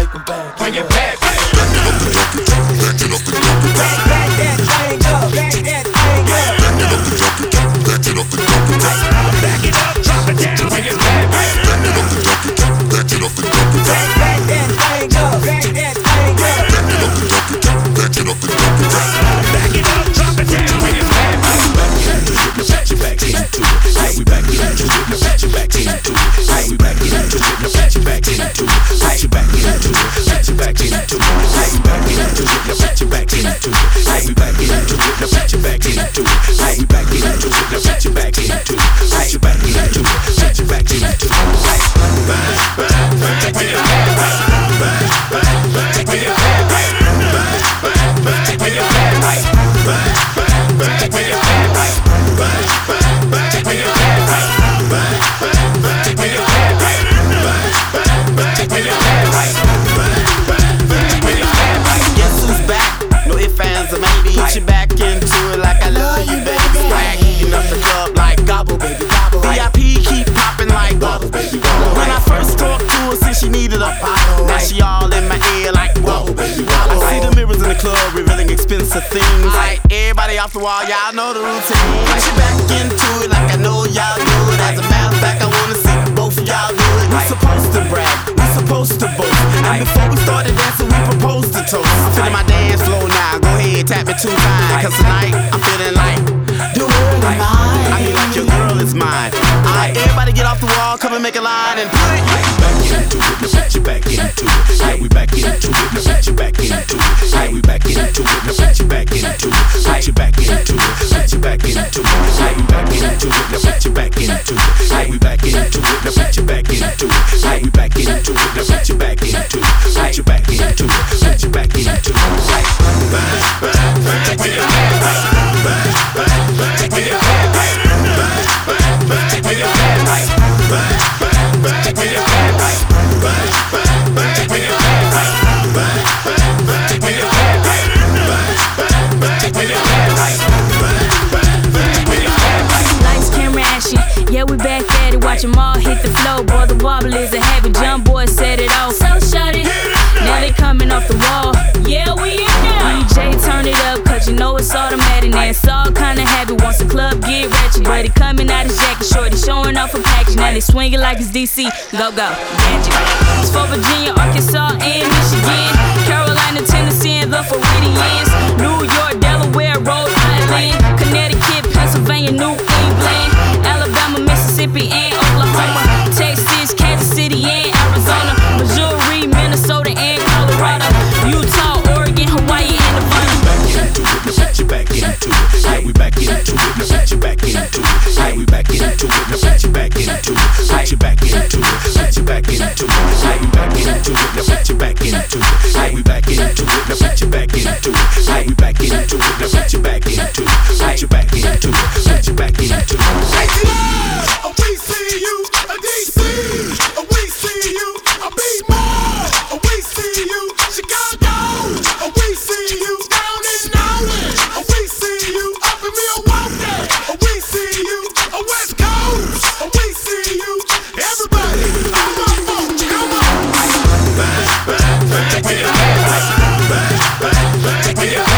take 'em back. Bring it back. Back that thing up. Back that thing up. Back it up, drop it down. Bring it back. Back that thing up. Back that thing up. Back it up, drop it down. Bring it back. Set you back into it. Now we back into it. Now set you back into it. Now we back into it. Now set you back into it. Set you back into it. Set you back into it. Now we back into it. Now set you back into it. Now we back into it. Now set you back into it. Now we back into it. Now set you back into it. Set you back into it. Set you back into it. Bring it back. Bring it back. Guess who's back? No ifs, ands, or maybe. Put you back into it like I love you, baby. Swag heating up the club like gobble, baby, gobble. VIP keep popping like bubble, baby, bubble. When I first talked to her, since she needed a bottle, now she all in my ear like whoa, baby, whoa. I see the mirrors in the club revealing expensive things. Like everybody off the wall, y'all know the routine. Put you back into it like I know y'all do it. As a matter of fact, I wanna see both of y'all do it. We supposed to brag, we supposed to boast. And before we started dancing, we proposed to toast. I'm feeling my dance flow now, go ahead, tap me 2 times. Cause tonight, I'm feeling like the world is mine. I mean like your girl is mine. Alright, everybody get off the wall, come and make a line and put it back into it. Now set you back into it. Now we back into it. Now set you back into it. Now we back into it. Now set you back into it. Set you back into it. Set you back into it. Now we back into it. Now set you back into it. Now we back into it. Now set you back into it. Now we back into it. Now set you back into it. Set you back into it. Set you back into it. Bring it back. Bring it back. Lights, camera, action. Yeah, we back at it. Watch 'em all hit the flow. Boy, the wobble is a habit. Jump boy set it off. So shut it. Now they coming off the wall. Yeah, we in now. DJ turn it up, cause you know it's automatic. Now it's all kinda habit. Once the club get ratchet, but it coming out his jacket. Shorty showing off a package. Now they swinging like it's DC. Go, go, magic. It's for Virginia, Arkansas, and Michigan. Carolina, Tennessee, and the Floridians. New York, Delaware, Rhode Island. Connecticut, Pennsylvania, New England. Alabama, Mississippi, and Oklahoma. Texas, Kansas City, and Arizona. Missouri, Minnesota, and Colorado. Utah, Oregon, Hawaii, and Nevada. Now set you back into it. Now we back into it. Now set you back into it. Now we back into it. Now set you back into it. Set you back into it. Set you back into it. Now we back into it. Now set you back into it. Now we back into it. Now set you back into it. Now we back into it. Now set you back into it. Set you back into it. Set you back into it. We see you, DC. We see you, be more. We see you, Chicago. We see you down in Norwich. We see you up in Milwaukee. We see you West Coast. We see you, everybody. Come on, come on. Bring it back. Bring it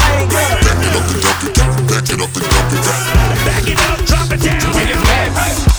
Back it up, drop it down, bring it back.